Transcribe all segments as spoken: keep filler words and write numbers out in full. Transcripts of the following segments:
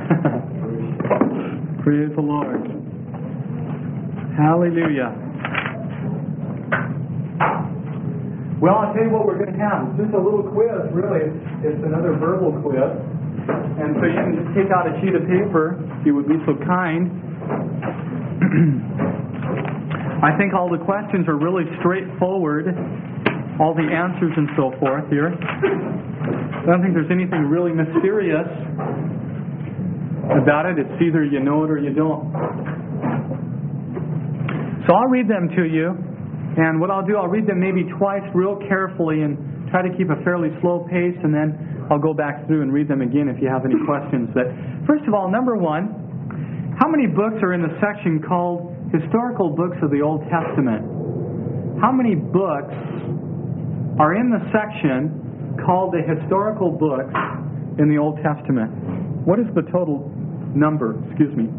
Praise the Lord. Hallelujah. Well, I'll tell you what we're going to have. It's just a little quiz, really. It's, it's another verbal quiz. And so you can just take out a sheet of paper, if you would be so kind. I think all the questions are really straightforward, all the answers and so forth here. I don't think there's anything really mysterious about it. It's either you know it or you don't. So I'll read them to you, and what I'll do, I'll read them maybe twice real carefully and try to keep a fairly slow pace, and then I'll go back through and read them again if you have any questions. But first of all, number one, how many books are in the section called Historical Books of the Old Testament? How many books are in the section called the Historical Books in the Old Testament? What is the total number? Excuse me.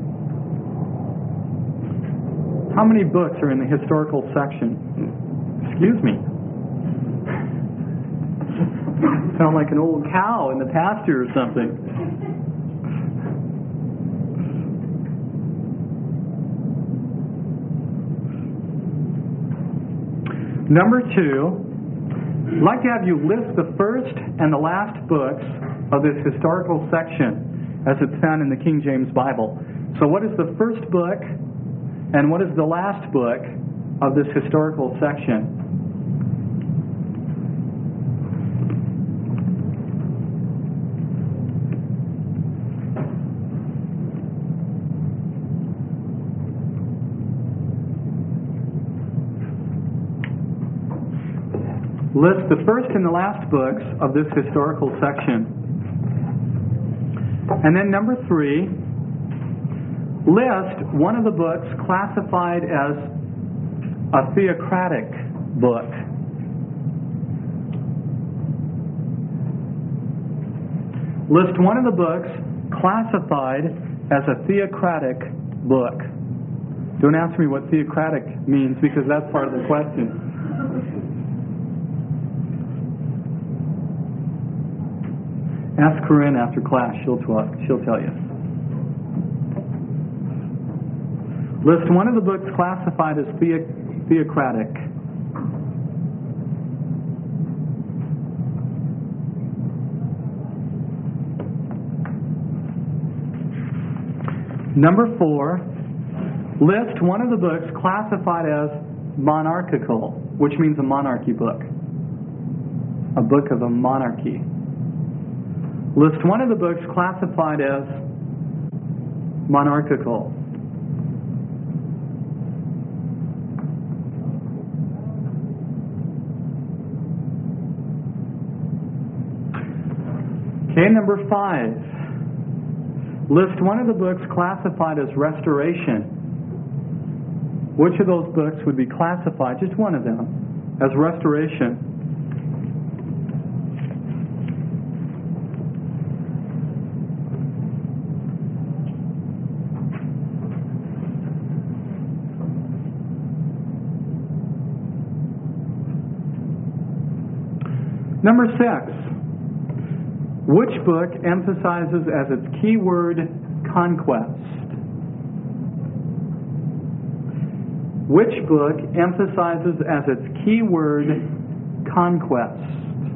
How many books are in the historical section? Excuse me. Sound like an old cow in the pasture or something. Number two, I'd like to have you list the first and the last books of this historical section as it's found in the King James Bible. So what is the first book and what is the last book of this historical section? List the first and the last books of this historical section. And then number three, list one of the books classified as a theocratic book. List one of the books classified as a theocratic book. Don't ask me what theocratic means because that's part of the question. Ask Corinne after class. She'll talk. She'll tell you. List one of the books classified as the- theocratic. Number four, list one of the books classified as monarchical, which means a monarchy book. A book of a monarchy. List one of the books classified as monarchical. Okay, number five. List one of the books classified as restoration. Which of those books would be classified, just one of them, as restoration? Number six, which book emphasizes as its key word conquest? Which book emphasizes as its key word conquest?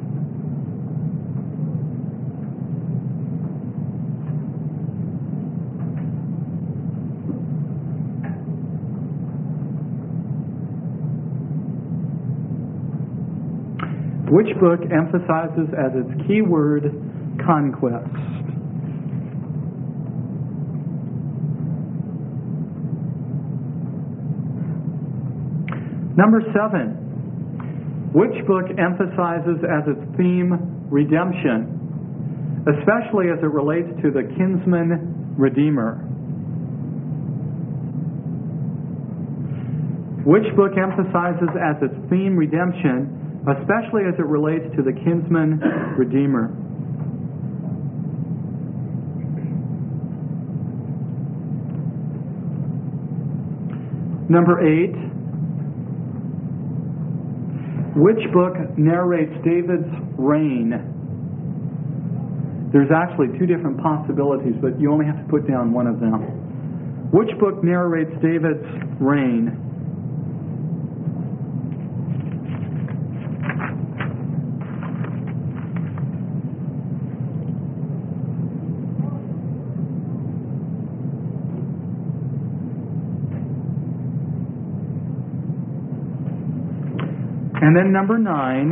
Which book emphasizes as its key word conquest? Number seven. Which book emphasizes as its theme redemption, especially as it relates to the kinsman redeemer? Which book emphasizes as its theme redemption, especially as it relates to the kinsman redeemer? Number eight, which book narrates David's reign? There's actually two different possibilities, but you only have to put down one of them. Which book narrates David's reign? And then number nine,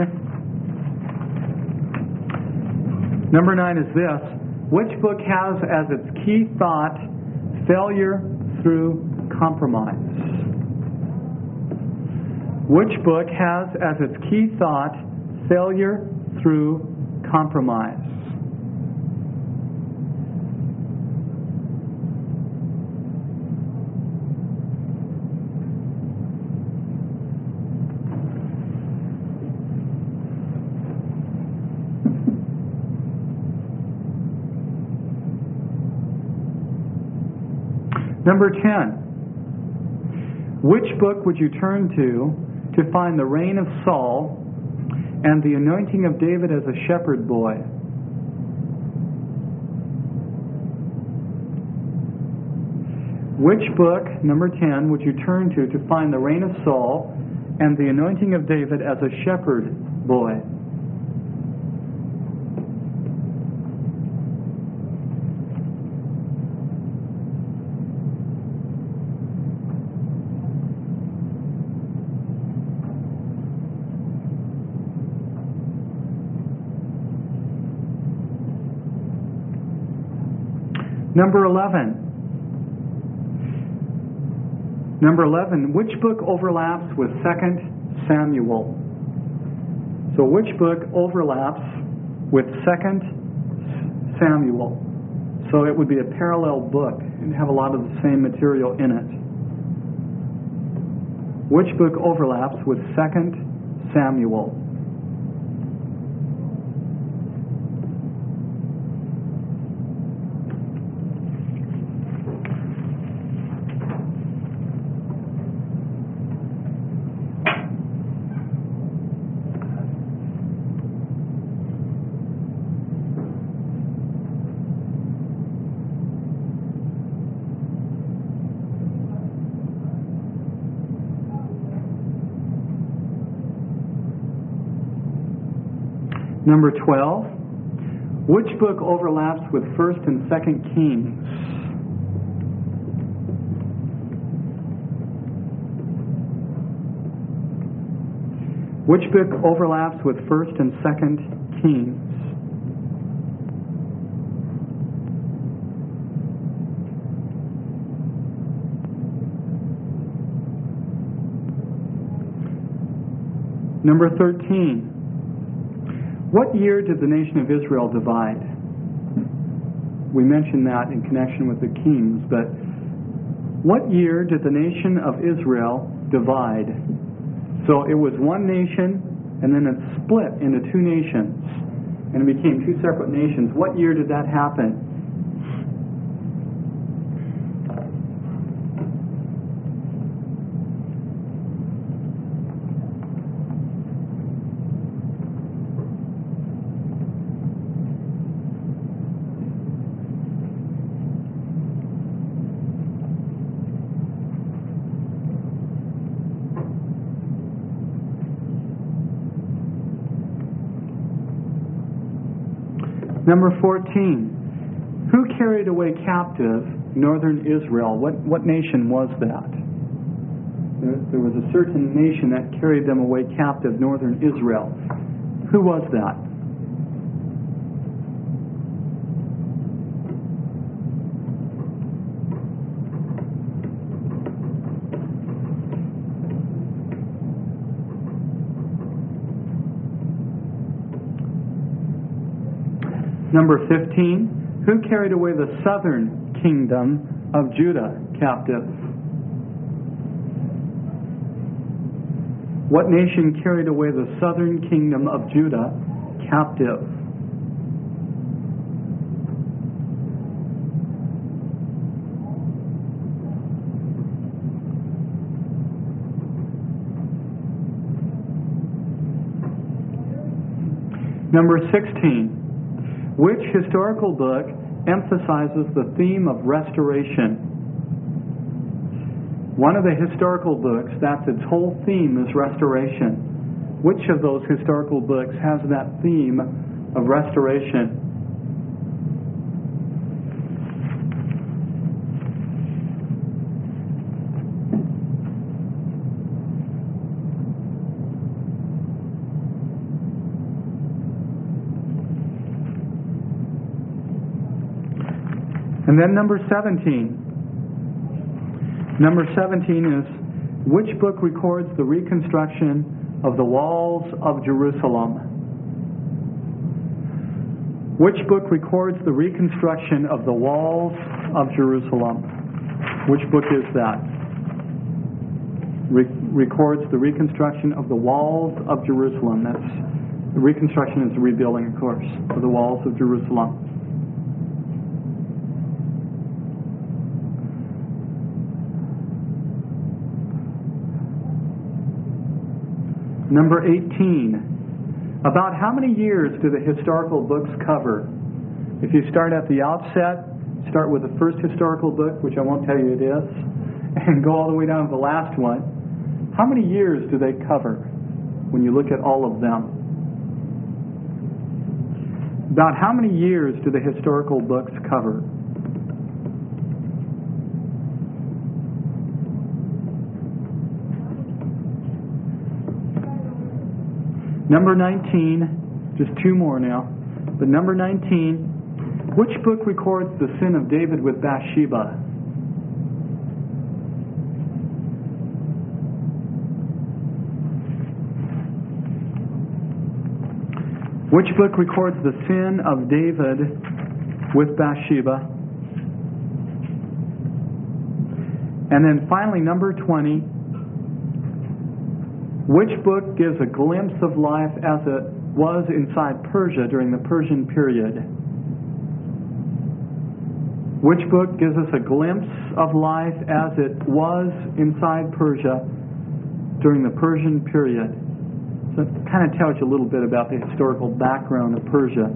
number nine is this. Which book has as its key thought failure through compromise? Which book has as its key thought failure through compromise? Number ten. Which book would you turn to to find the reign of Saul and the anointing of David as a shepherd boy? Which book, number ten, would you turn to to find the reign of Saul and the anointing of David as a shepherd boy? Number eleven. Number eleven, which book overlaps with Second Samuel? So which book overlaps with Second Samuel? So it would be a parallel book and have a lot of the same material in it. Which book overlaps with Second Samuel? Number twelve, which book overlaps with First and Second Kings? Which book overlaps with First and Second Kings? Number thirteen. What year did the nation of Israel divide? We mentioned that in connection with the kings, but what year did the nation of Israel divide? So it was one nation, and then it split into two nations, and it became two separate nations. What year did that happen? Number fourteen. Who carried away captive northern Israel? What, what nation was that? There, there was a certain nation that carried them away captive, northern Israel. Who was that? Number fifteen, who carried away the southern kingdom of Judah captive? What nation carried away the southern kingdom of Judah captive? Number sixteen. Which historical book emphasizes the theme of restoration? One of the historical books, that's its whole theme is restoration. Which of those historical books has that theme of restoration? And then number seventeen. Number seventeen is, which book records the reconstruction of the walls of Jerusalem? Which book records the reconstruction of the walls of Jerusalem? Which book is that? Re- records the reconstruction of the walls of Jerusalem. That's the reconstruction is the rebuilding, of course, of the walls of Jerusalem. Number eighteen. About how many years do the historical books cover? If you start at the outset, start with the first historical book, which I won't tell you it is, and go all the way down to the last one. How many years do they cover when you look at all of them? About how many years do the historical books cover? Number nineteen, just two more now, but number nineteen, which book records the sin of David with Bathsheba? Which book records the sin of David with Bathsheba? And then finally, number twenty, which book gives a glimpse of life as it was inside Persia during the Persian period? Which book gives us a glimpse of life as it was inside Persia during the Persian period? So it kind of tells you a little bit about the historical background of Persia.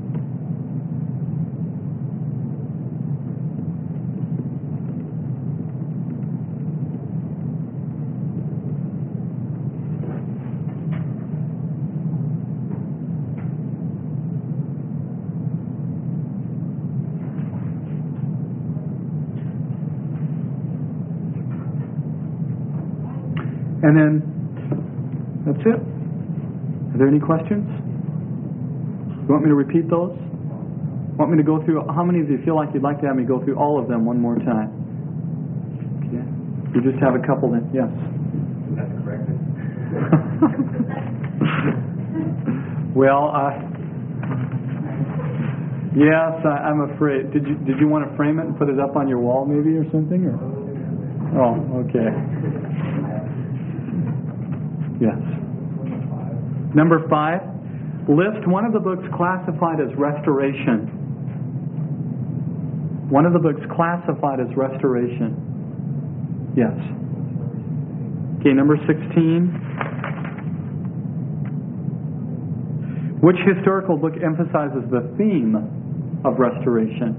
And then, that's it. Are there any questions? You want me to repeat those? Want me to go through, how many of you feel like you'd like to have me go through all of them one more time? Okay. You just have a couple then, yes. That's correct. Well, uh, yes, I, I'm afraid. Did you did you want to frame it and put it up on your wall maybe or something? Or? Oh, okay. Yes. Number five, list one of the books classified as restoration. One of the books classified as restoration. Yes. Okay, number sixteen. Which historical book emphasizes the theme of restoration?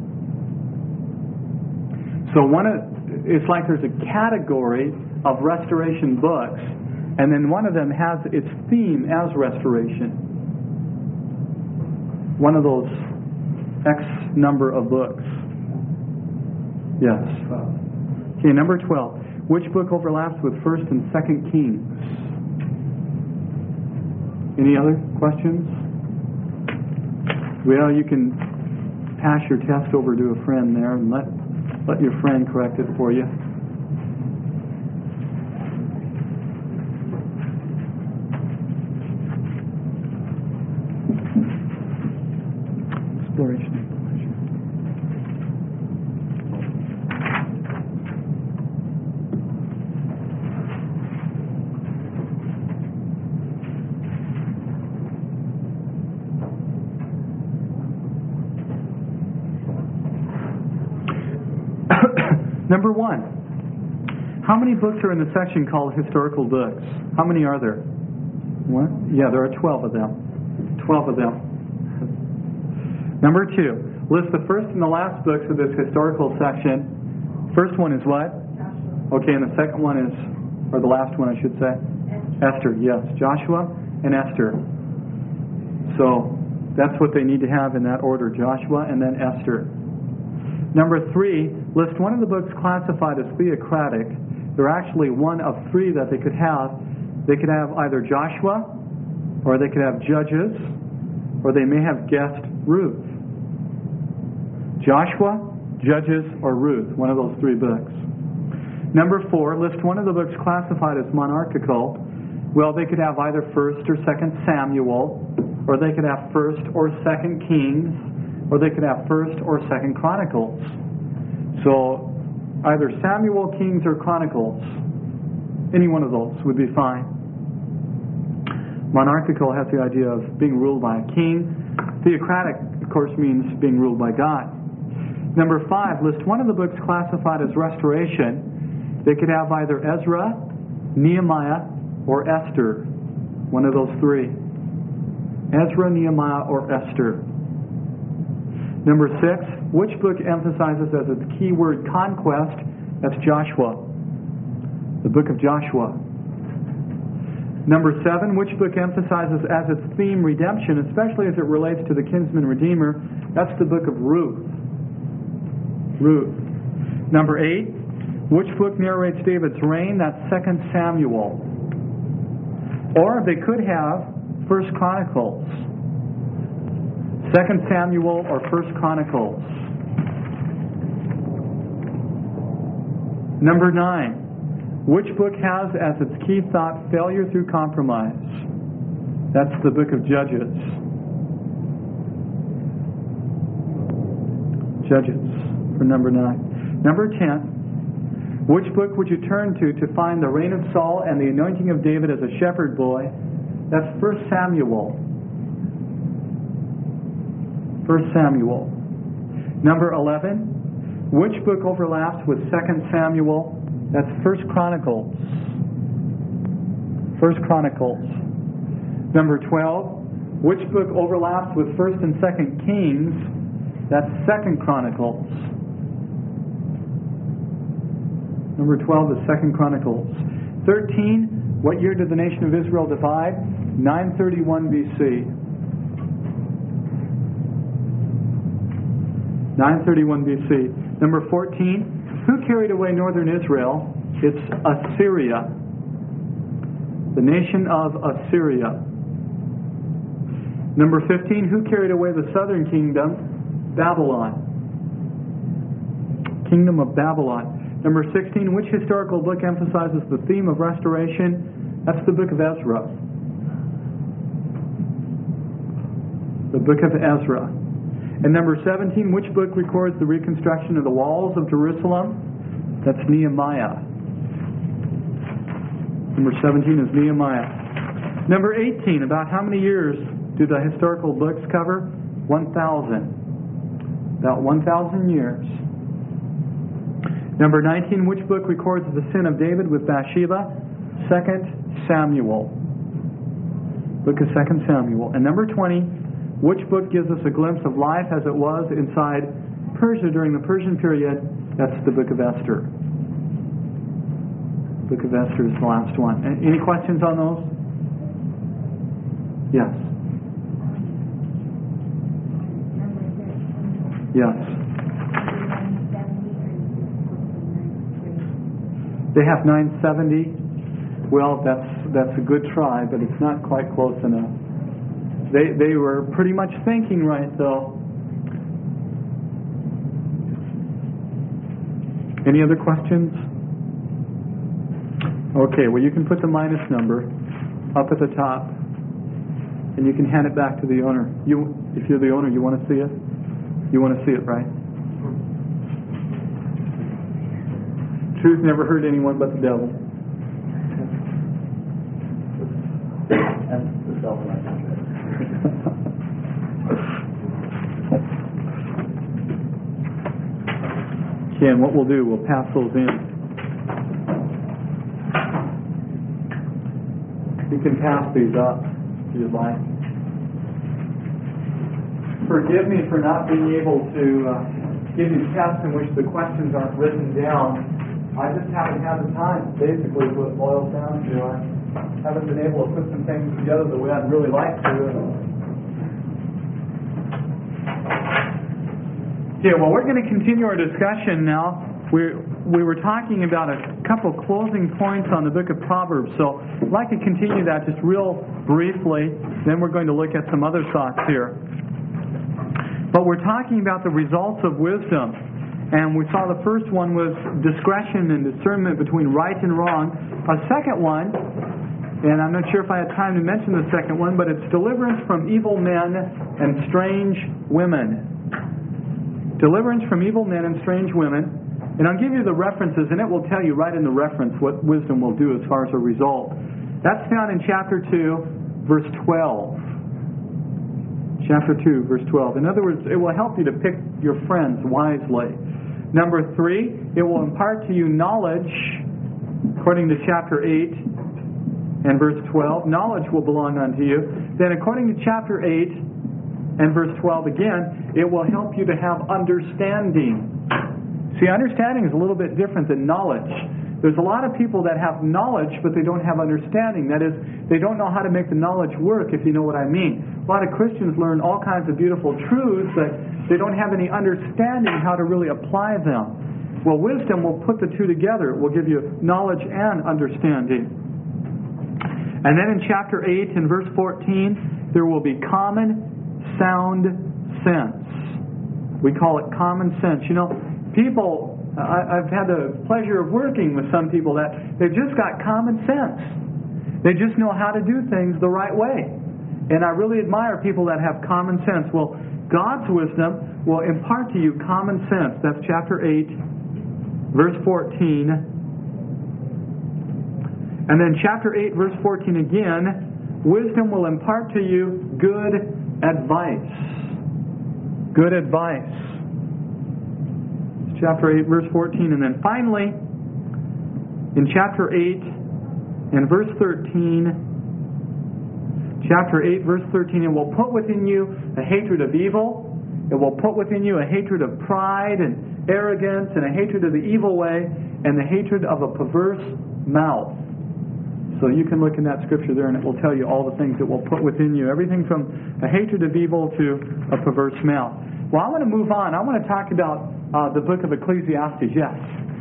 So one of, it's like there's a category of restoration books, and then one of them has its theme as restoration. One of those X number of books. Yes. Okay, number twelve. Which book overlaps with First and Second Kings? Any other questions? Well, you can pass your test over to a friend there and let let your friend correct it for you. Exploration and pleasure. Number one, how many books are in the section called historical books? How many are there? What? Yeah, there are twelve of them. Twelve of them. Number two, list the first and the last books of this historical section. First one is what? Joshua. Okay, and the second one is, or the last one I should say? Esther. Esther, yes. Joshua and Esther. So that's what they need to have in that order, Joshua and then Esther. Number three, list one of the books classified as theocratic. They're actually one of three that they could have. They could have either Joshua, or they could have Judges, or they may have guessed Ruth. Joshua, Judges, or Ruth, one of those three books. Number four, list one of the books classified as monarchical. Well, they could have either First or Second Samuel, or they could have First or Second Kings, or they could have First or Second Chronicles. So either Samuel, Kings, or Chronicles. Any one of those would be fine. Monarchical has the idea of being ruled by a king. Theocratic, of course, means being ruled by God. Number five, list one of the books classified as restoration. They could have either Ezra, Nehemiah, or Esther. One of those three. Ezra, Nehemiah, or Esther. Number six, which book emphasizes as its key word conquest? That's Joshua. The book of Joshua. Number seven, which book emphasizes as its theme redemption, especially as it relates to the kinsman redeemer? That's the book of Ruth. Ruth. Number eight, which book narrates David's reign? That's Second Samuel. Or they could have First Chronicles. Second Samuel or First Chronicles. Number nine, which book has as its key thought failure through compromise? That's the book of Judges. Judges for number nine. Number ten, which book would you turn to to find the reign of Saul and the anointing of David as a shepherd boy? That's First Samuel. First Samuel. Number eleven, which book overlaps with Second Samuel? That's First Chronicles. First Chronicles. Number twelve, which book overlaps with First and Second Kings? That's Second Chronicles. Number twelve is Second Chronicles. thirteen, what year did the nation of Israel divide? nine thirty-one B C. nine thirty-one B C. Number fourteen, who carried away northern Israel? It's Assyria. The nation of Assyria. Number fifteen, who carried away the southern kingdom? Babylon. Kingdom of Babylon. Number sixteen, which historical book emphasizes the theme of restoration? That's the book of Ezra. The book of Ezra. And number seventeen, which book records the reconstruction of the walls of Jerusalem? That's Nehemiah. Number seventeen is Nehemiah. Number eighteen, about how many years do the historical books cover? one thousand. About one thousand years. Number nineteen, which book records the sin of David with Bathsheba? Second Samuel. Book of Second Samuel. And number twenty, which book gives us a glimpse of life as it was inside Persia during the Persian period? That's the book of Esther. Book of Esther is the last one. Any questions on those? Yes. Yes. They have nine seventy. Well, that's that's a good try, but it's not quite close enough. They they were pretty much thinking right, though. Any other questions? Okay, well, you can put the minus number up at the top, and you can hand it back to the owner. You, if you're the owner, you want to see it? You want to see it, right? Truth never hurt anyone but the devil. That's the self-righteous. Ken, what we'll do, we'll pass those in. You can pass these up if you'd like. forgive me for not being able to uh, give you tests in which the questions aren't written down. I just haven't had the time, basically, is what it boils down to. I haven't been able to put some things together the way I'd really like to. Okay, well, we're going to continue our discussion now. We we were talking about a couple closing points on the book of Proverbs, so I'd like to continue that just real briefly. Then we're going to look at some other thoughts here. But we're talking about the results of wisdom. And we saw the first one was discretion and discernment between right and wrong. A second one, and I'm not sure if I had time to mention the second one, but it's deliverance from evil men and strange women. Deliverance from evil men and strange women. And I'll give you the references, and it will tell you right in the reference what wisdom will do as far as a result. That's found in chapter two, verse twelve. Chapter two, verse twelve. In other words, it will help you to pick your friends wisely. Number three, it will impart to you knowledge, according to chapter eight and verse twelve. Knowledge will belong unto you. Then according to chapter eight and verse twelve again, it will help you to have understanding. See, understanding is a little bit different than knowledge. There's a lot of people that have knowledge, but they don't have understanding. That is, they don't know how to make the knowledge work, if you know what I mean. A lot of Christians learn all kinds of beautiful truths, but they don't have any understanding how to really apply them. Well, wisdom will put the two together. It will give you knowledge and understanding. And then in chapter eight and verse fourteen, there will be common, sound sense. We call it common sense. You know, people, I, I've had the pleasure of working with some people that they've just got common sense. They just know how to do things the right way. And I really admire people that have common sense. Well, God's wisdom will impart to you common sense. That's chapter eight, verse fourteen. And then chapter eight, verse fourteen again, wisdom will impart to you good advice. Good advice. Chapter eight, verse fourteen. And then finally, in chapter eight and verse thirteen, chapter eight, verse thirteen, it will put within you a hatred of evil. It will put within you a hatred of pride and arrogance and a hatred of the evil way and the hatred of a perverse mouth. So you can look in that scripture there and it will tell you all the things it will put within you. Everything from a hatred of evil to a perverse mouth. Well, I want to move on. I want to talk about uh, the book of Ecclesiastes. Yes.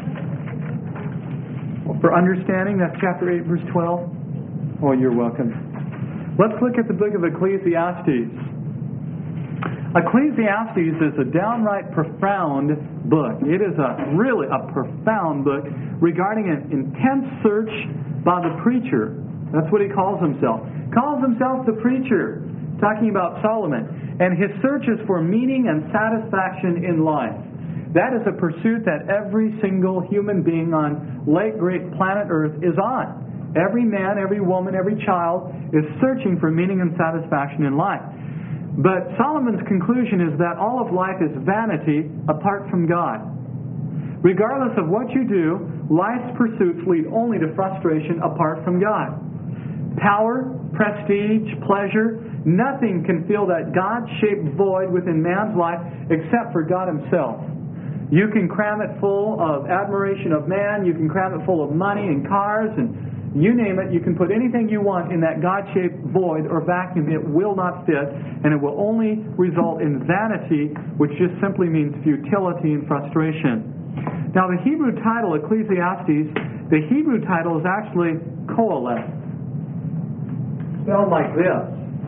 Well, for understanding, that's chapter eight, verse twelve. Oh, you're welcome. Let's look at the book of Ecclesiastes. Ecclesiastes is a downright profound book. It is a really a profound book regarding an intense search by the preacher. That's what he calls himself. Calls himself the preacher, talking about Solomon. And his search is for meaning and satisfaction in life. That is a pursuit that every single human being on late great planet Earth is on. Every man, every woman, every child is searching for meaning and satisfaction in life. But Solomon's conclusion is that all of life is vanity apart from God. Regardless of what you do, life's pursuits lead only to frustration apart from God. Power, prestige, pleasure, nothing can fill that God-shaped void within man's life except for God Himself. You can cram it full of admiration of man, you can cram it full of money and cars, and you name it, you can put anything you want in that God-shaped void or vacuum. It will not fit, and it will only result in vanity, which just simply means futility and frustration. Now, the Hebrew title, Ecclesiastes, the Hebrew title is actually Qoheleth. Spelled like this.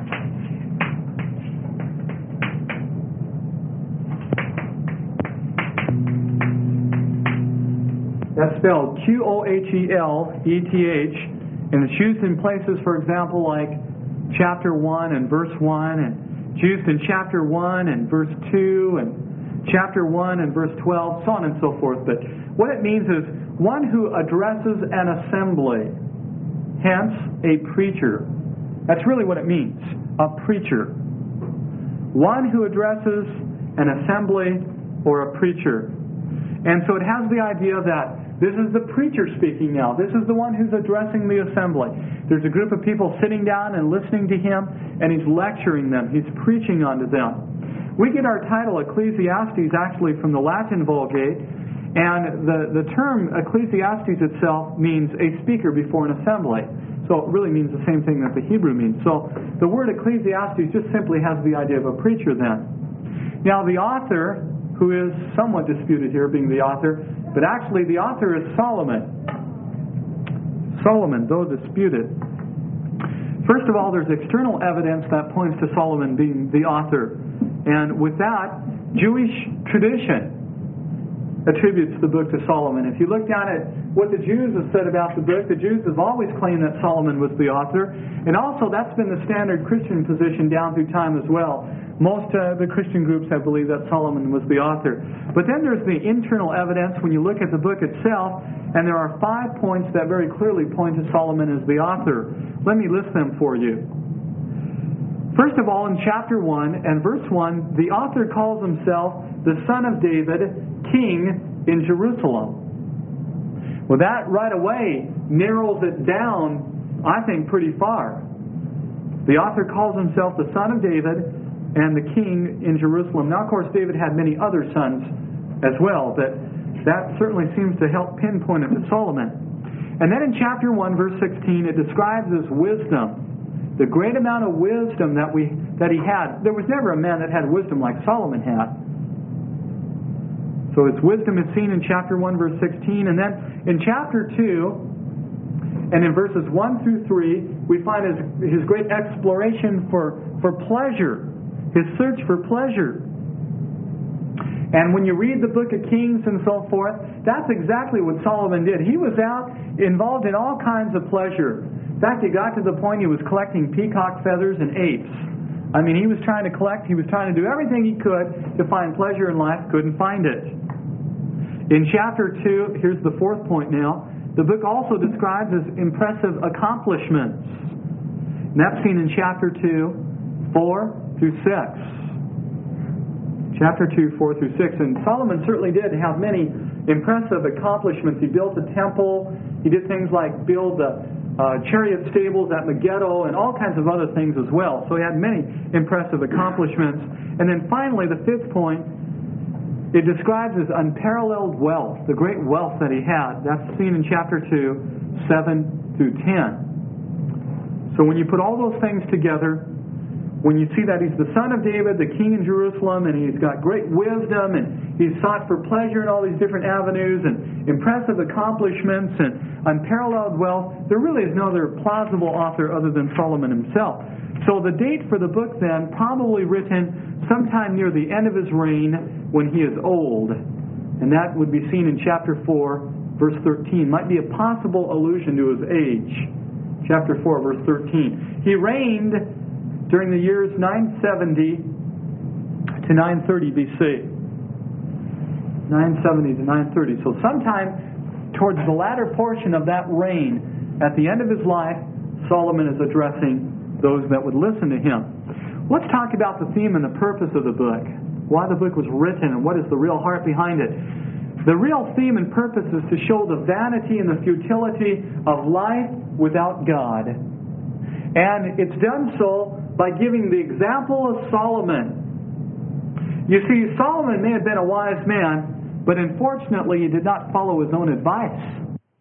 That's spelled Q O H E L E T H, and it's used in places, for example, like chapter one and verse one, and it's used in chapter one and verse two, and chapter one and verse twelve, so on and so forth. But what it means is one who addresses an assembly, hence a preacher. That's really what it means, a preacher. One who addresses an assembly or a preacher. And so it has the idea that this is the preacher speaking now. This is the one who's addressing the assembly. There's a group of people sitting down and listening to him, and he's lecturing them. He's preaching unto them. We get our title Ecclesiastes actually from the Latin Vulgate, and the, the term Ecclesiastes itself means a speaker before an assembly. So it really means the same thing that the Hebrew means. So the word Ecclesiastes just simply has the idea of a preacher then. Now the author, who is somewhat disputed here being the author, but actually the author is Solomon. Solomon, though disputed. First of all, there's external evidence that points to Solomon being the author. And with that, Jewish tradition attributes the book to Solomon. If you look down at what the Jews have said about the book, the Jews have always claimed that Solomon was the author. And also, that's been the standard Christian position down through time as well. Most of uh, the Christian groups have believed that Solomon was the author. But then there's the internal evidence when you look at the book itself, and there are five points that very clearly point to Solomon as the author. Let me list them for you. First of all, in chapter one and verse one, the author calls himself the son of David, king in Jerusalem. Well, that right away narrows it down, I think, pretty far. The author calls himself the son of David and the king in Jerusalem. Now, of course, David had many other sons as well, but that certainly seems to help pinpoint it to Solomon. And then in chapter one, verse sixteen, it describes his wisdom, the great amount of wisdom that we that he had. There was never a man that had wisdom like Solomon had. So his wisdom is seen in chapter one, verse sixteen. And then in chapter two, and in verses one through three, we find his, his great exploration for, for pleasure, his search for pleasure. And when you read the book of Kings and so forth, that's exactly what Solomon did. He was out involved in all kinds of pleasure. In fact, he got to the point he was collecting peacock feathers and apes. I mean, he was trying to collect, he was trying to do everything he could to find pleasure in life, couldn't find it. In chapter two, here's the fourth point now, the book also describes his impressive accomplishments. And that's seen in chapter two, four through six. Chapter two, four through six. And Solomon certainly did have many impressive accomplishments. He built a temple. He did things like build the uh, chariot stables at Megiddo and all kinds of other things as well. So he had many impressive accomplishments. And then finally, the fifth point, it describes his unparalleled wealth, the great wealth that he had. That's seen in chapter two, seven through ten. So when you put all those things together, when you see that he's the son of David, the king in Jerusalem, and he's got great wisdom, and he's sought for pleasure in all these different avenues, and impressive accomplishments, and unparalleled wealth, there really is no other plausible author other than Solomon himself. So the date for the book then, probably written sometime near the end of his reign when he is old. And that would be seen in chapter four, verse thirteen. Might be a possible allusion to his age. Chapter four, verse thirteen. He reigned during the years nine seventy to nine thirty B C. nine seventy to nine thirty. So sometime towards the latter portion of that reign, at the end of his life, Solomon is addressing those that would listen to him. Let's talk about the theme and the purpose of the book. Why the book was written and what is the real heart behind it. The real theme and purpose is to show the vanity and the futility of life without God. And it's done so by giving the example of Solomon. You see, Solomon may have been a wise man, but unfortunately he did not follow his own advice.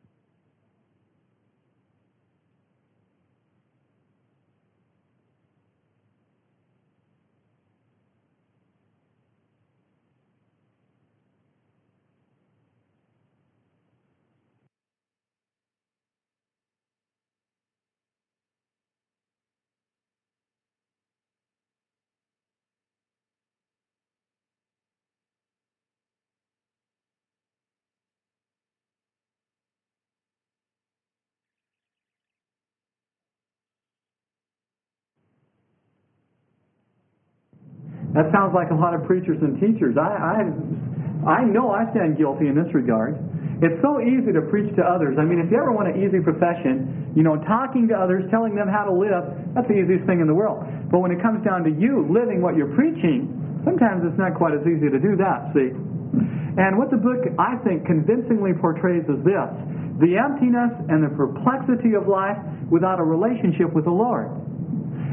That sounds like a lot of preachers and teachers. I, I, I know I stand guilty in this regard. It's so easy to preach to others. I mean, if you ever want an easy profession, you know, talking to others, telling them how to live, that's the easiest thing in the world. But when it comes down to you living what you're preaching, sometimes it's not quite as easy to do that, see? And what the book, I think, convincingly portrays is this: the emptiness and the perplexity of life without a relationship with the Lord.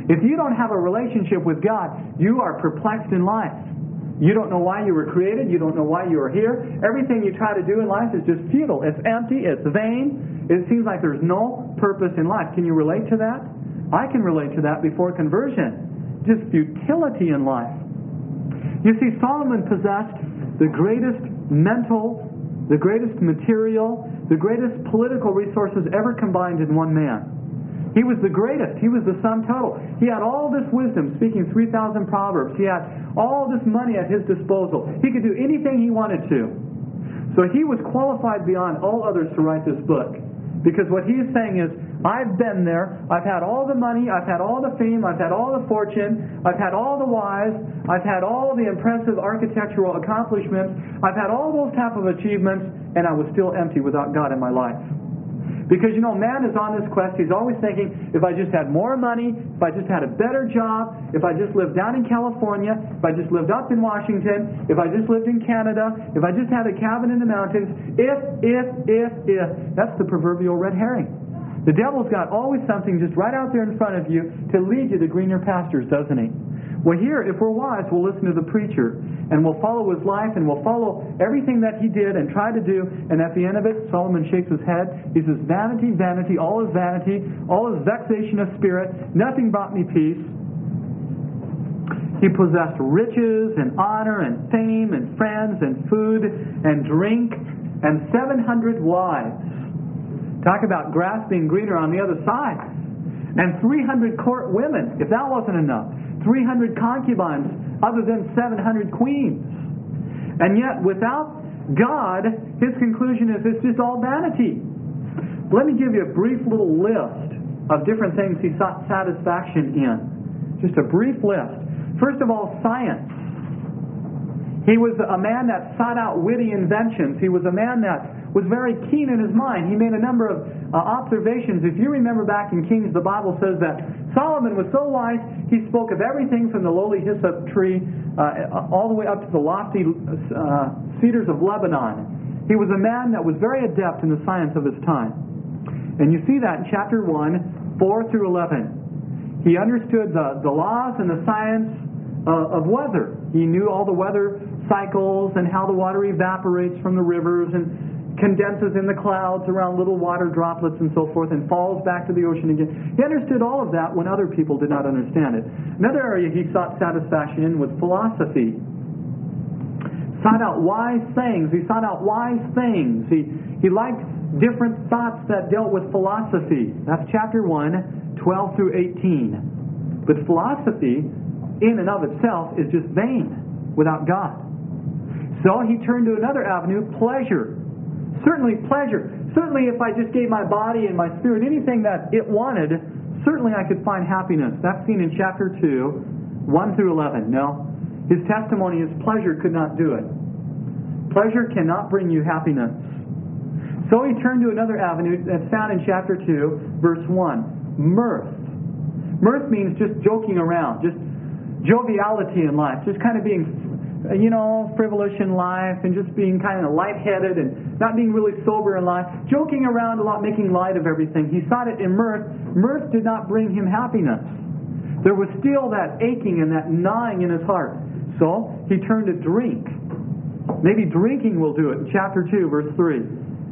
If you don't have a relationship with God, you are perplexed in life. You don't know why you were created. You don't know why you are here. Everything you try to do in life is just futile. It's empty. It's vain. It seems like there's no purpose in life. Can you relate to that? I can relate to that before conversion. Just futility in life. You see, Solomon possessed the greatest mental, the greatest material, the greatest political resources ever combined in one man. He was the greatest. He was the sum total. He had all this wisdom, speaking three thousand proverbs. He had all this money at his disposal. He could do anything he wanted to. So he was qualified beyond all others to write this book. Because what he is saying is, I've been there. I've had all the money. I've had all the fame. I've had all the fortune. I've had all the wives. I've had all the impressive architectural accomplishments. I've had all those type of achievements, and I was still empty without God in my life. Because, you know, man is on this quest. He's always thinking, if I just had more money, if I just had a better job, if I just lived down in California, if I just lived up in Washington, if I just lived in Canada, if I just had a cabin in the mountains, if, if, if, if. That's the proverbial red herring. The devil's got always something just right out there in front of you to lead you to greener pastures, doesn't he? Well, here, if we're wise, we'll listen to the preacher, and we'll follow his life, and we'll follow everything that he did and tried to do, and at the end of it, Solomon shakes his head. He says, vanity, vanity, all is vanity, all is vexation of spirit, nothing brought me peace. He possessed riches and honor and fame and friends and food and drink and seven hundred wives. Talk about grass being greener on the other side. And three hundred court women, if that wasn't enough. three hundred concubines, other than seven hundred queens. And yet, without God, his conclusion is it's just all vanity. Let me give you a brief little list of different things he sought satisfaction in. Just a brief list. First of all, science. He was a man that sought out witty inventions. He was a man that was very keen in his mind. He made a number of uh, observations. If you remember back in Kings, the Bible says that Solomon was so wise, he spoke of everything from the lowly hyssop tree uh, all the way up to the lofty uh, cedars of Lebanon. He was a man that was very adept in the science of his time. And you see that in chapter one, four through eleven. He understood the, the laws and the science uh, of weather. He knew all the weather cycles and how the water evaporates from the rivers and condenses in the clouds around little water droplets and so forth and falls back to the ocean again. He understood all of that when other people did not understand it. Another area he sought satisfaction in was philosophy. Sought out wise things. He sought out wise things. He, he liked different thoughts that dealt with philosophy. That's chapter one, twelve through eighteen. But philosophy, in and of itself, is just vain without God. So he turned to another avenue, pleasure. Certainly pleasure. Certainly if I just gave my body and my spirit anything that it wanted, certainly I could find happiness. That's seen in chapter two, one through eleven. No. His testimony is pleasure could not do it. Pleasure cannot bring you happiness. So he turned to another avenue that's found in chapter two, verse one. Mirth. Mirth means just joking around, just joviality in life, just kind of being, you know, frivolous in life and just being kind of lightheaded and not being really sober in life, joking around a lot, making light of everything. He sought it in mirth. Mirth did not bring him happiness. There was still that aching and that gnawing in his heart. So he turned to drink. Maybe drinking will do it. In chapter two, verse three.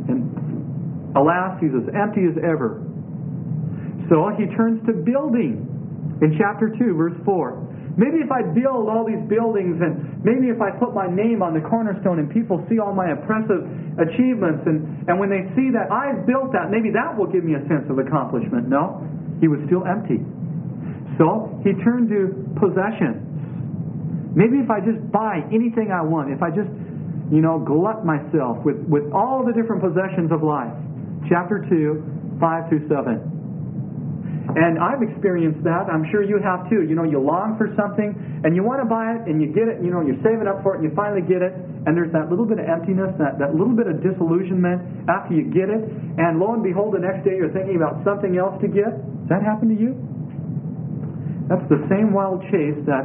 And alas, he's as empty as ever. So he turns to building. In chapter two, verse four. Maybe if I build all these buildings and maybe if I put my name on the cornerstone and people see all my impressive achievements and, and when they see that I've built that, maybe that will give me a sense of accomplishment. No, he was still empty. So he turned to possessions. Maybe if I just buy anything I want, if I just, you know, glut myself with, with all the different possessions of life. Chapter two, five through seven. And I've experienced that. I'm sure you have too. You know, you long for something and you want to buy it and you get it. You know, you're saving up for it and you finally get it. And there's that little bit of emptiness, that, that little bit of disillusionment after you get it. And lo and behold, the next day you're thinking about something else to get. Does that happen to you? That's the same wild chase that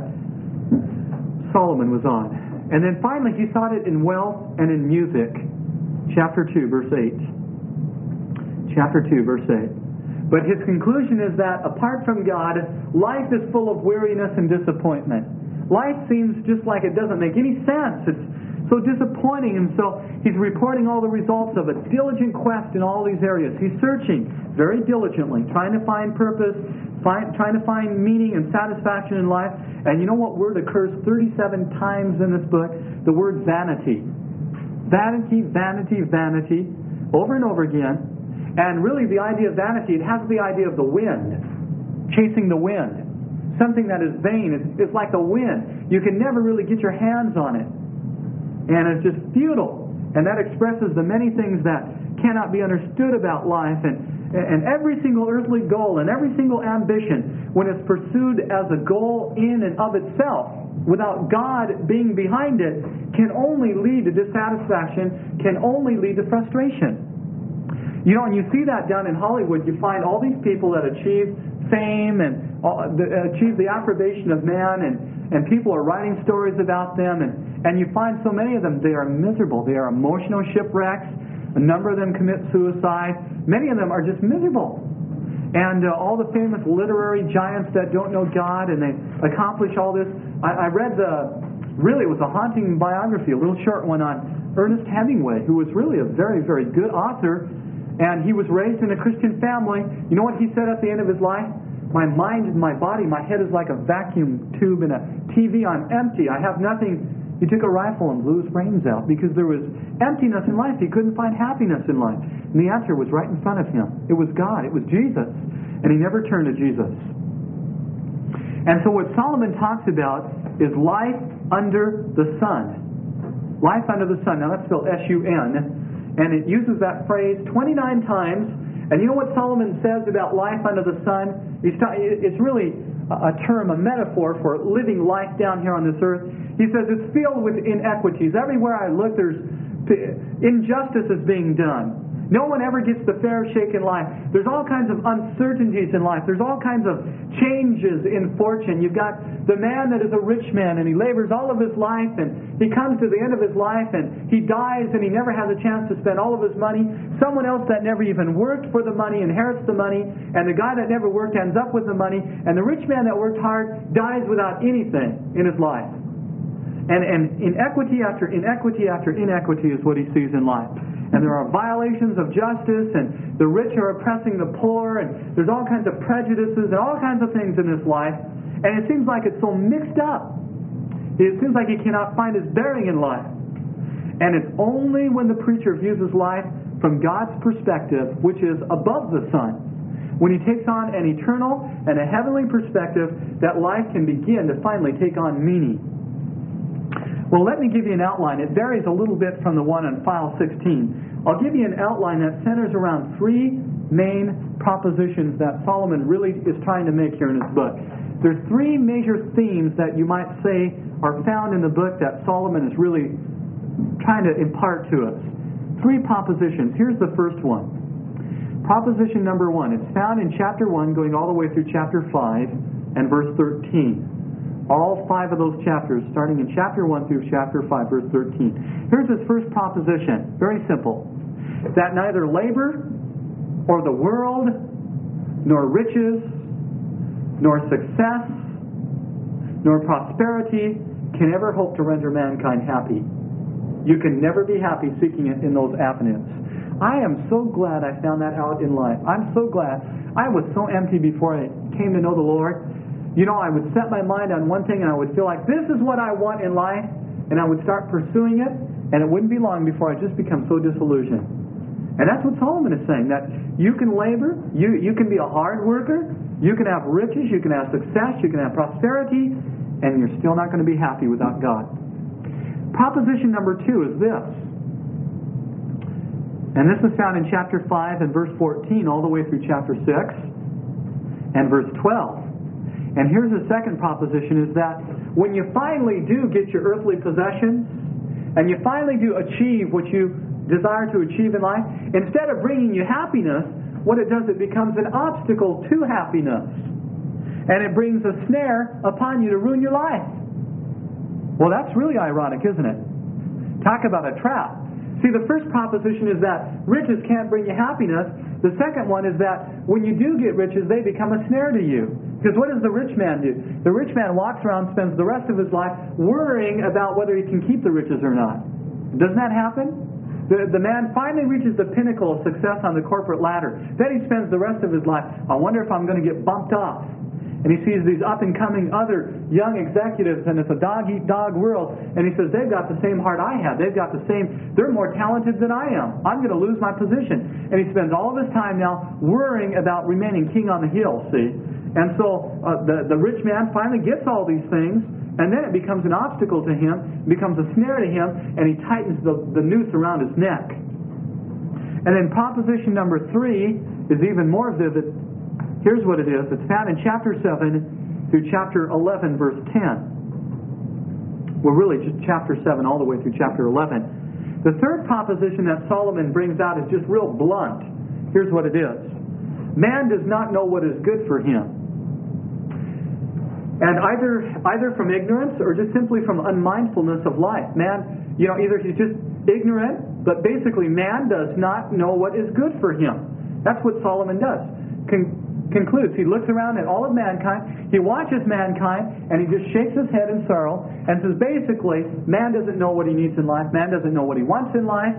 Solomon was on. And then finally he sought it in wealth and in music. Chapter two, verse eight. Chapter two, verse eight. But his conclusion is that apart from God, life is full of weariness and disappointment. Life seems just like it doesn't make any sense. It's so disappointing. And so he's reporting all the results of a diligent quest in all these areas. He's searching very diligently, trying to find purpose, find, trying to find meaning and satisfaction in life. And you know what word occurs thirty-seven times in this book? The word vanity. Vanity, vanity, vanity, over and over again. And really the idea of vanity, it has the idea of the wind, chasing the wind. Something that is vain. It's, it's like the wind. You can never really get your hands on it. And it's just futile. And that expresses the many things that cannot be understood about life. And, and every single earthly goal and every single ambition, when it's pursued as a goal in and of itself, without God being behind it, can only lead to dissatisfaction, can only lead to frustration. You know, and you see that down in Hollywood. You find all these people that achieve fame and uh, achieve the approbation of man, and, and people are writing stories about them, and, and you find so many of them, they are miserable. They are emotional shipwrecks. A number of them commit suicide. Many of them are just miserable. And uh, all the famous literary giants that don't know God, and they accomplish all this. I, I read the, really it was a haunting biography, a little short one on Ernest Hemingway, who was really a very, very good author. And he was raised in a Christian family. You know what he said at the end of his life? My mind and my body, my head is like a vacuum tube in a T V. I'm empty. I have nothing. He took a rifle and blew his brains out because there was emptiness in life. He couldn't find happiness in life. And the answer was right in front of him. It was God. It was Jesus. And he never turned to Jesus. And so what Solomon talks about is life under the sun. Life under the sun. Now that's spelled S U N. And it uses that phrase twenty-nine times. And you know what Solomon says about life under the sun? He's ta- it's really a term, a metaphor for living life down here on this earth. He says it's filled with inequities. Everywhere I look, there's injustice is being done. No one ever gets the fair shake in life. There's all kinds of uncertainties in life. There's all kinds of changes in fortune. You've got the man that is a rich man, and he labors all of his life, and he comes to the end of his life, and he dies, and he never has a chance to spend all of his money. Someone else that never even worked for the money inherits the money, and the guy that never worked ends up with the money, and the rich man that worked hard dies without anything in his life. And, and inequity after inequity after inequity is what he sees in life. And there are violations of justice, and the rich are oppressing the poor, and there's all kinds of prejudices and all kinds of things in this life. And it seems like it's so mixed up. It seems like he cannot find his bearing in life. And it's only when the preacher views his life from God's perspective, which is above the sun, when he takes on an eternal and a heavenly perspective, that life can begin to finally take on meaning. Well, let me give you an outline. It varies a little bit from the one on file sixteen. I'll give you an outline that centers around three main propositions that Solomon really is trying to make here in his book. There's three major themes that you might say are found in the book that Solomon is really trying to impart to us. Three propositions. Here's the first one. Proposition number one. It's found in chapter one, going all the way through chapter five and verse thirteen. All five of those chapters, starting in chapter one through chapter five, verse thirteen. Here's his first proposition. Very simple. That neither labor or the world, nor riches, nor success, nor prosperity can ever hope to render mankind happy. You can never be happy seeking it in those avenues. I am so glad I found that out in life. I'm so glad. I was so empty before I came to know the Lord. You know, I would set my mind on one thing, and I would feel like this is what I want in life, and I would start pursuing it, and it wouldn't be long before I just become so disillusioned. And that's what Solomon is saying, that you can labor, you, you can be a hard worker, you can have riches, you can have success, you can have prosperity, and you're still not going to be happy without God. Proposition number two is this, and this is found in chapter five and verse fourteen all the way through chapter six and verse twelve. And here's the second proposition, is that when you finally do get your earthly possessions, and you finally do achieve what you desire to achieve in life, instead of bringing you happiness, what it does, it becomes an obstacle to happiness. And it brings a snare upon you to ruin your life. Well, that's really ironic, isn't it? Talk about a trap. See, the first proposition is that riches can't bring you happiness. The second one is that when you do get riches, they become a snare to you. Because what does the rich man do? The rich man walks around, spends the rest of his life worrying about whether he can keep the riches or not. Doesn't that happen? The, the man finally reaches the pinnacle of success on the corporate ladder. Then he spends the rest of his life, I wonder if I'm going to get bumped off. And he sees these up-and-coming other young executives, and it's a dog-eat-dog world. And he says, they've got the same heart I have. They've got the same, they're more talented than I am. I'm going to lose my position. And he spends all of his time now worrying about remaining king on the hill, see? And so uh, the, the rich man finally gets all these things, and then it becomes an obstacle to him, becomes a snare to him, and he tightens the, the noose around his neck. And then proposition number three is even more vivid. Here's what it is. It's found in chapter seven through chapter eleven, verse ten. Well, really, just chapter seven all the way through chapter eleven. The third proposition that Solomon brings out is just real blunt. Here's what it is. Man does not know what is good for him. And either either from ignorance or just simply from unmindfulness of life. Man, you know, either he's just ignorant, but basically man does not know what is good for him. That's what Solomon does. Con- concludes, he looks around at all of mankind, he watches mankind, and he just shakes his head in sorrow and says basically, man doesn't know what he needs in life, man doesn't know what he wants in life,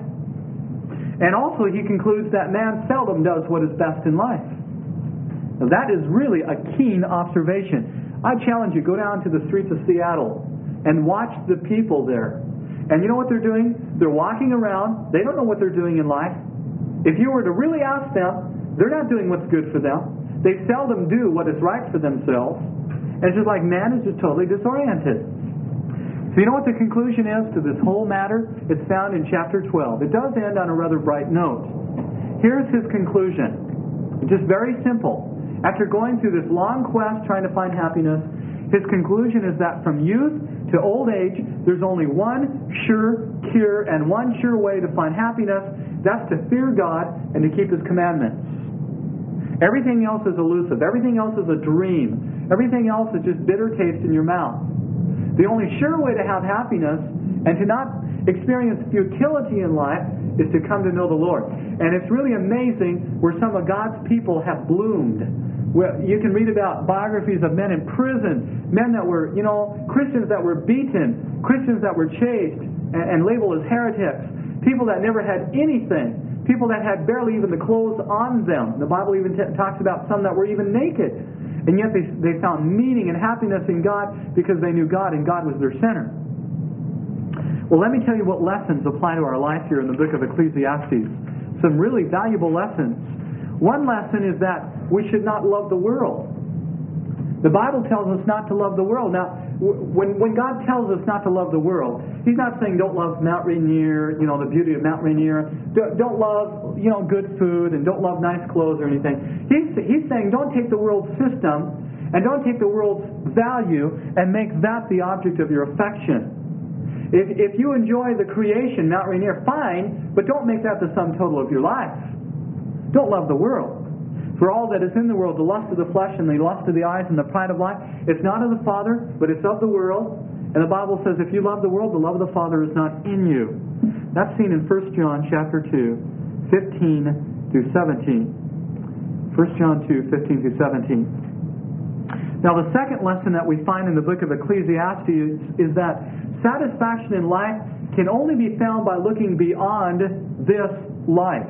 and also he concludes that man seldom does what is best in life. Now, that is really a keen observation. I challenge you, go down to the streets of Seattle and watch the people there. And you know what they're doing? They're walking around, they don't know what they're doing in life. If you were to really ask them, they're not doing what's good for them. They seldom do what is right for themselves. And it's just like man is just totally disoriented. So you know what the conclusion is to this whole matter? It's found in chapter twelve. It does end on a rather bright note. Here's his conclusion. It's just very simple. After going through this long quest trying to find happiness, his conclusion is that from youth to old age, there's only one sure cure and one sure way to find happiness. That's to fear God and to keep His commandments. Everything else is elusive. Everything else is a dream. Everything else is just bitter taste in your mouth. The only sure way to have happiness and to not experience futility in life is to come to know the Lord. And it's really amazing where some of God's people have bloomed. Where you can read about biographies of men in prison, men that were, you know, Christians that were beaten, Christians that were chased and, and labeled as heretics, people that never had anything. People that had barely even the clothes on them. The Bible even t- talks about some that were even naked. And yet they, they found meaning and happiness in God because they knew God and God was their center. Well, let me tell you what lessons apply to our life here in the book of Ecclesiastes. Some really valuable lessons. One lesson is that we should not love the world. The Bible tells us not to love the world. Now, when when God tells us not to love the world, He's not saying don't love Mount Rainier, you know, the beauty of Mount Rainier. Don't, don't love, you know, good food and don't love nice clothes or anything. He's, he's saying don't take the world's system and don't take the world's value and make that the object of your affection. If, if you enjoy the creation, Mount Rainier, fine, but don't make that the sum total of your life. Don't love the world. For all that is in the world, the lust of the flesh and the lust of the eyes and the pride of life, it's not of the Father, but it's of the world. And the Bible says if you love the world, the love of the Father is not in you. That's seen in First John chapter two, fifteen through seventeen. First John two, fifteen through seventeen. Now the second lesson that we find in the book of Ecclesiastes is, is that satisfaction in life can only be found by looking beyond this life.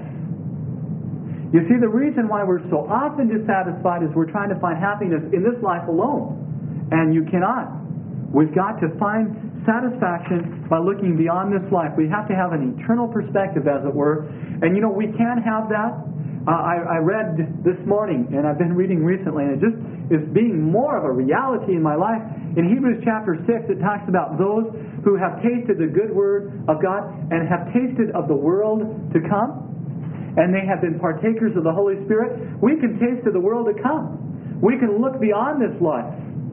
You see, the reason why we're so often dissatisfied is we're trying to find happiness in this life alone. And you cannot. We've got to find satisfaction by looking beyond this life. We have to have an eternal perspective, as it were. And you know, we can have that. Uh, I, I read this morning, and I've been reading recently, and it just is being more of a reality in my life. In Hebrews chapter six, it talks about those who have tasted the good word of God and have tasted of the world to come. And they have been partakers of the Holy Spirit. We can taste of the world to come. We can look beyond this life.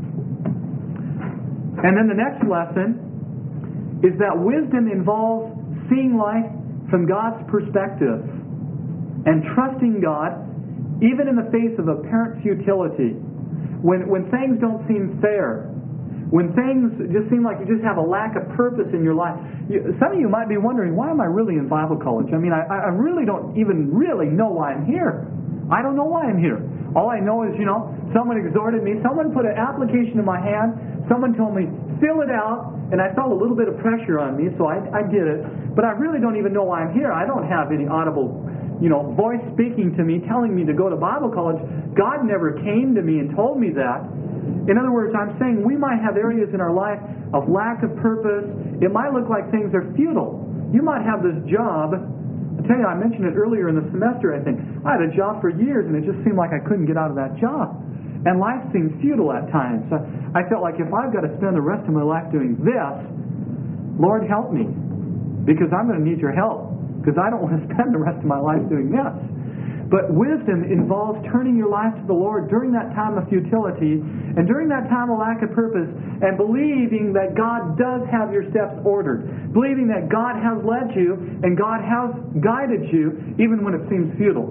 And then the next lesson is that wisdom involves seeing life from God's perspective and trusting God even in the face of apparent futility. When, when things don't seem fair, when things just seem like you just have a lack of purpose in your life. You, some of you might be wondering, why am I really in Bible college? I mean, I, I really don't even really know why I'm here. I don't know why I'm here. All I know is, you know, someone exhorted me, someone put an application in my hand, someone told me, fill it out, and I felt a little bit of pressure on me, so I, I did it. But I really don't even know why I'm here. I don't have any audible, you know, voice speaking to me, telling me to go to Bible college. God never came to me and told me that. In other words, I'm saying we might have areas in our life of lack of purpose. It might look like things are futile. You might have this job. I tell you, I mentioned it earlier in the semester, I think. I had a job for years, and it just seemed like I couldn't get out of that job. And life seemed futile at times. So I felt like if I've got to spend the rest of my life doing this, Lord, help me. Because I'm going to need your help. Because I don't want to spend the rest of my life doing this. But wisdom involves turning your life to the Lord during that time of futility and during that time of lack of purpose, and believing that God does have your steps ordered. Believing that God has led you and God has guided you even when it seems futile.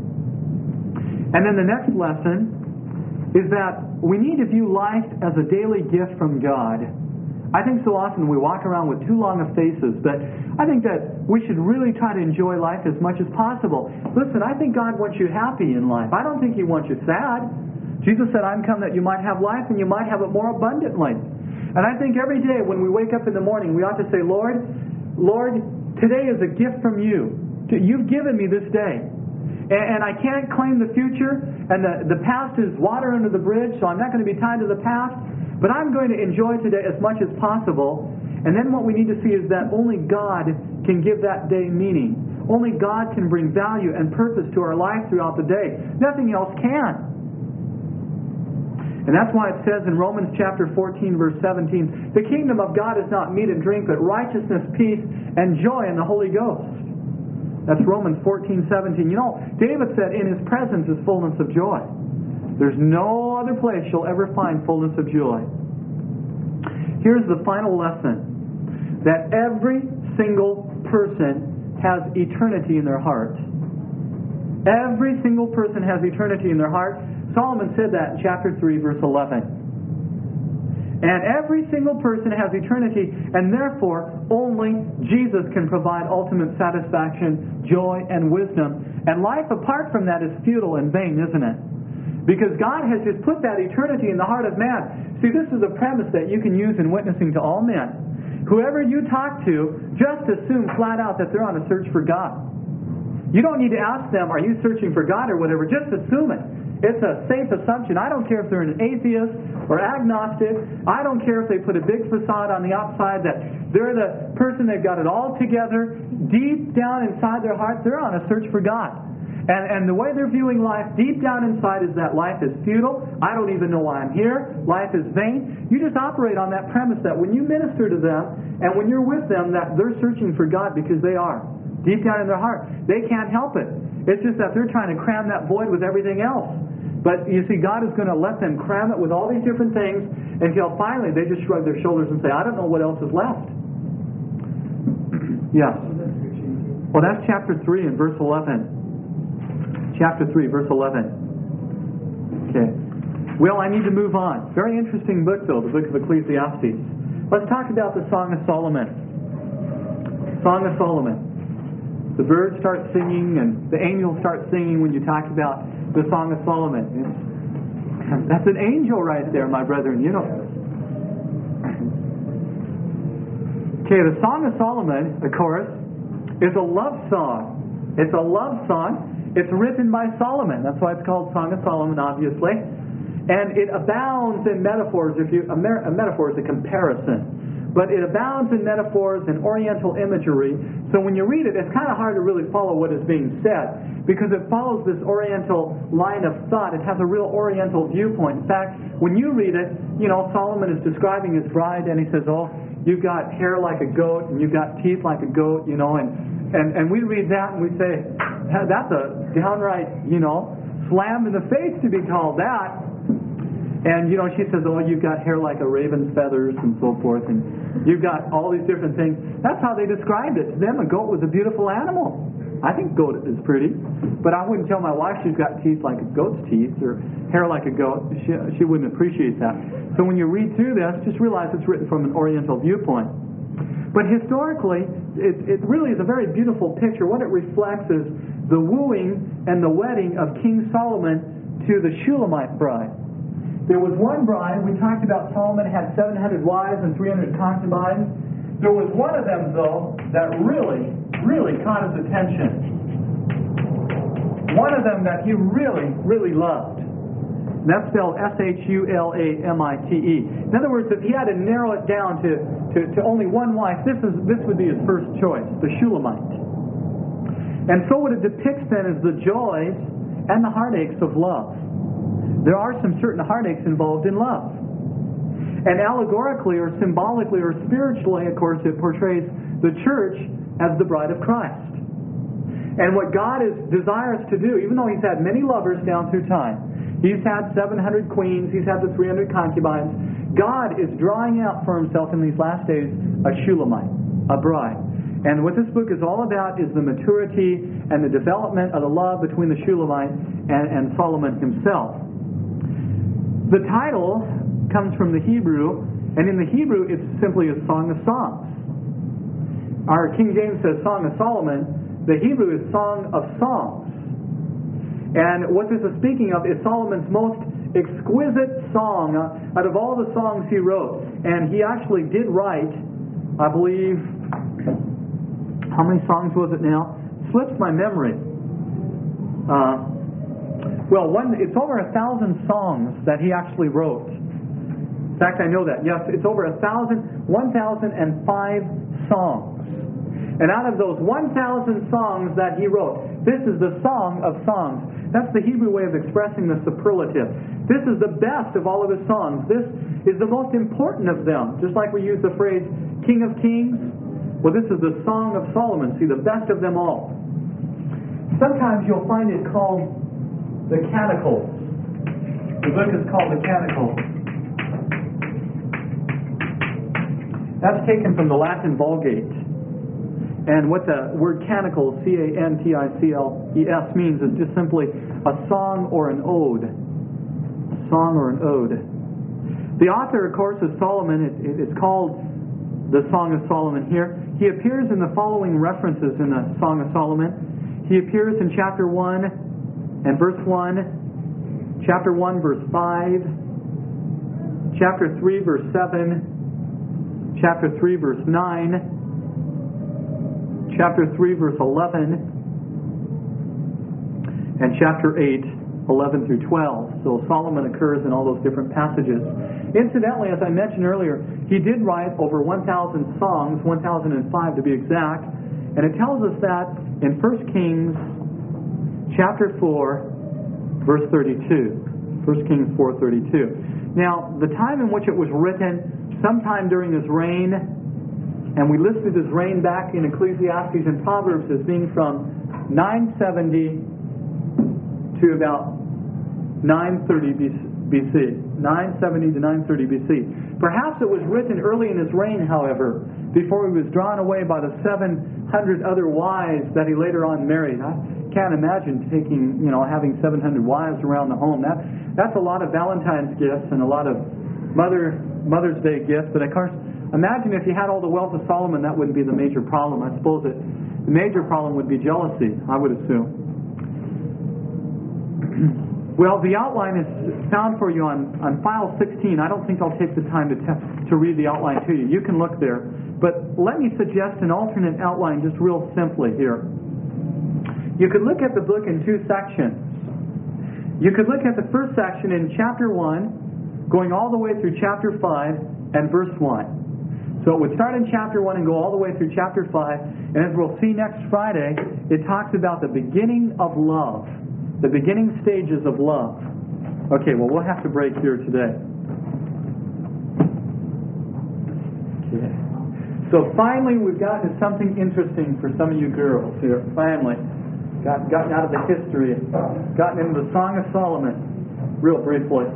And then the next lesson is that we need to view life as a daily gift from God. I think so often we walk around with too long of faces, but I think that we should really try to enjoy life as much as possible. Listen, I think God wants you happy in life. I don't think He wants you sad. Jesus said, I'm come that you might have life and you might have it more abundantly. And I think every day when we wake up in the morning, we ought to say, Lord, Lord, today is a gift from you. You've given me this day. And I can't claim the future, and the, the past is water under the bridge, so I'm not going to be tied to the past. But I'm going to enjoy today as much as possible. And then what we need to see is that only God can give that day meaning. Only God can bring value and purpose to our life throughout the day. Nothing else can. And that's why it says in Romans chapter fourteen, verse seventeen, the kingdom of God is not meat and drink, but righteousness, peace, and joy in the Holy Ghost. That's Romans fourteen, seventeen. You know, David said, in His presence is fullness of joy. There's no other place you'll ever find fullness of joy. Here's the final lesson. That every single person has eternity in their heart. Every single person has eternity in their heart. Solomon said that in chapter three, verse eleven. And every single person has eternity, and therefore only Jesus can provide ultimate satisfaction, joy, and wisdom. And life apart from that is futile and vain, isn't it? Because God has just put that eternity in the heart of man. See, this is a premise that you can use in witnessing to all men. Whoever you talk to, just assume flat out that they're on a search for God. You don't need to ask them, are you searching for God or whatever? Just assume it. It's a safe assumption. I don't care if they're an atheist or agnostic. I don't care if they put a big facade on the outside that they're the person that got it all together. Deep down inside their heart, they're on a search for God. And, and the way they're viewing life deep down inside is that life is futile. I don't even know why I'm here. Life is vain. You just operate on that premise that when you minister to them and when you're with them, that they're searching for God, because they are. Deep down in their heart. They can't help it. It's just that they're trying to cram that void with everything else. But you see, God is going to let them cram it with all these different things until finally they just shrug their shoulders and say, I don't know what else is left. Yes. Well, that's chapter three and verse eleven. Chapter three, verse eleven. Okay. Well, I need to move on. Very interesting book, though, the book of Ecclesiastes. Let's talk about the Song of Solomon. Song of Solomon. The birds start singing and the angels start singing when you talk about the Song of Solomon. It's, that's an angel right there, my brethren. You know. Okay, the Song of Solomon, of course, is a love song. It's a love song. It's written by Solomon. That's why it's called Song of Solomon, obviously. And it abounds in metaphors. If you a, mer- a metaphor is a comparison. But it abounds in metaphors and oriental imagery. So when you read it, it's kind of hard to really follow what is being said, because it follows this oriental line of thought. It has a real oriental viewpoint. In fact, when you read it, you know, Solomon is describing his bride, and he says, oh, you've got hair like a goat, and you've got teeth like a goat, you know, and, and, and we read that and we say, that's a downright, you know, slam in the face to be called that. And, you know, she says, oh, you've got hair like a raven's feathers and so forth, and you've got all these different things. That's how they described it. To them, a goat was a beautiful animal. I think goat is pretty, but I wouldn't tell my wife she's got teeth like a goat's teeth or hair like a goat. She, she wouldn't appreciate that. So when you read through this, just realize it's written from an Oriental viewpoint. But historically, it, it really is a very beautiful picture. What it reflects is the wooing and the wedding of King Solomon to the Shulamite bride. There was one bride. We talked about Solomon had seven hundred wives and three hundred concubines. There was one of them, though, that really, really caught his attention. One of them that he really, really loved. And that's spelled S H U L A M I T E. In other words, if he had to narrow it down to, to, to only one wife, this is this would be his first choice, the Shulamite. And so what it depicts then is the joys and the heartaches of love. There are some certain heartaches involved in love. And allegorically or symbolically or spiritually, of course, it portrays the church as the bride of Christ. And what God is desirous to do, even though He's had many lovers down through time, He's had seven hundred queens, He's had the three hundred concubines, God is drawing out for Himself in these last days a Shulamite, a bride. And what this book is all about is the maturity and the development of the love between the Shulamite and, and Solomon himself. The title comes from the Hebrew, and in the Hebrew it's simply a song of songs. Our King James says Song of Solomon. The Hebrew is Song of Songs. And what this is speaking of is Solomon's most exquisite song out of all the songs he wrote. And he actually did write, I believe, how many songs was it now? Slips my memory. Uh, well, one, it's over a thousand songs that he actually wrote. In fact, I know that. Yes, it's over a thousand, one thousand and five songs. And out of those one thousand songs that he wrote, this is the Song of Songs. That's the Hebrew way of expressing the superlative. This is the best of all of his songs. This is the most important of them. Just like we use the phrase King of Kings. Well, this is the Song of Solomon. See, the best of them all. Sometimes you'll find it called the Canticles. The book is called the Canticles. That's taken from the Latin Vulgate. And what the word canticle, C A N T I C L E S, means is just simply a song or an ode. A song or an ode. The author, of course, is Solomon. It, it, it's called the Song of Solomon here. He appears in the following references in the Song of Solomon. He appears in chapter one and verse one, chapter one, verse five, chapter three, verse seven, chapter three, verse nine, chapter three, verse eleven, and chapter eight, eleven through twelve. So Solomon occurs in all those different passages. Incidentally, as I mentioned earlier, he did write over one thousand songs, one thousand five to be exact, and it tells us that in First Kings chapter four, verse thirty-two. First Kings four thirty-two. Now, the time in which it was written, sometime during his reign, and we listed his reign back in Ecclesiastes and Proverbs as being from nine seventy to about nine thirty B C. nine seventy to nine thirty B C. Perhaps it was written early in his reign, however, before he was drawn away by the seven hundred other wives that he later on married. I can't imagine taking, you know, having seven hundred wives around the home. That that's a lot of Valentine's gifts and a lot of Mother Mother's Day gifts. But of course, imagine if you had all the wealth of Solomon, that wouldn't be the major problem. I suppose that the major problem would be jealousy, I would assume. Well, the outline is found for you on, on file sixteen. I don't think I'll take the time to te- to read the outline to you. You can look there. But let me suggest an alternate outline just real simply here. You could look at the book in two sections. You could look at the first section in chapter one, going all the way through chapter five and verse one. So it would start in chapter one and go all the way through chapter five. And as we'll see next Friday, it talks about the beginning of love. The beginning stages of love. Okay, well, we'll have to break here today. Okay. So finally, we've gotten to something interesting for some of you girls here. Finally. Got, gotten out of the history, gotten into the Song of Solomon, real briefly.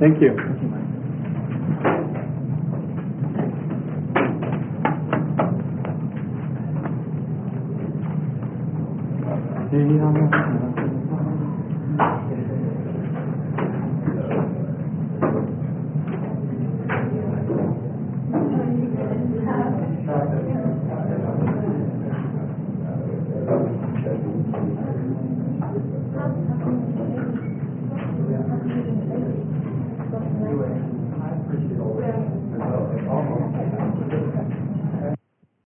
Thank you. Thank you, Mike.